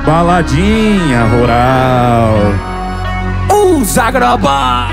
baladinha rural. Os Agrobá.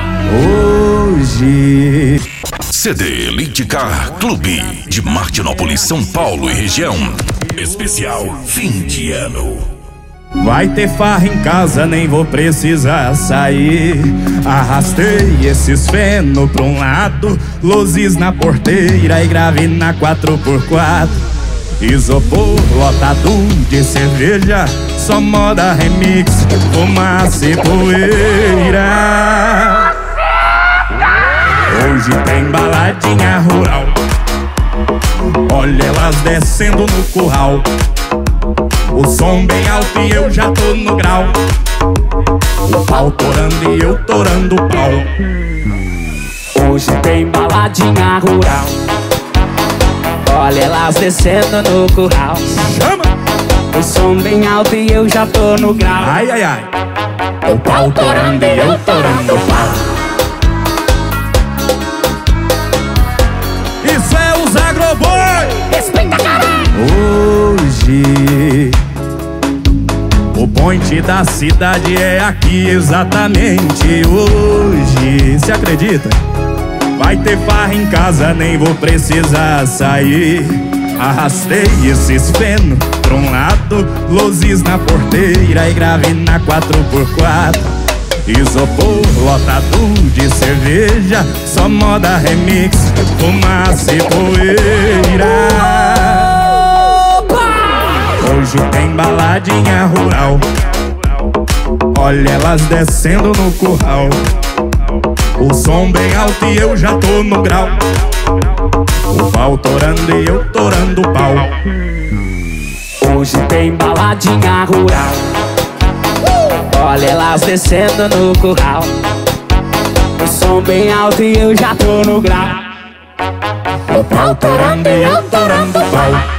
Hoje CD Lidicar Clube de Martinópolis, São Paulo e região. Especial fim de ano. vai ter farra em casa, nem vou precisar sair. Arrastei esses feno pra um lado, luzes na porteira e grave na 4x4. Isopor lotado de cerveja, só moda remix, fumaça e poeira. Hoje tem baladinha rural, olha elas descendo no curral. O som bem alto e eu já tô no grau. O pau torando e eu torando o pau. Hoje tem baladinha rural, olha elas descendo no curral. Chama! O som bem alto e eu já tô no grau. Ai, ai, ai. O pau torando e eu torando o pau. Isso é os Agroboi! Respeita, caralho! Hoje o point da cidade é aqui exatamente hoje. Se acredita? Vai ter farra em casa, nem vou precisar sair. Arrastei esses feno pra um lado, luzes na porteira e grave na 4x4. Isopor lotado de cerveja, só moda remix, fumaça e poeira. Hoje tem baladinha rural, olha elas descendo no curral. O som bem alto e eu já tô no grau. O pau torando e eu torando o pau. Hoje tem baladinha rural, olha elas descendo no curral. O som bem alto e eu já tô no grau. O pau torando e eu torando o pau.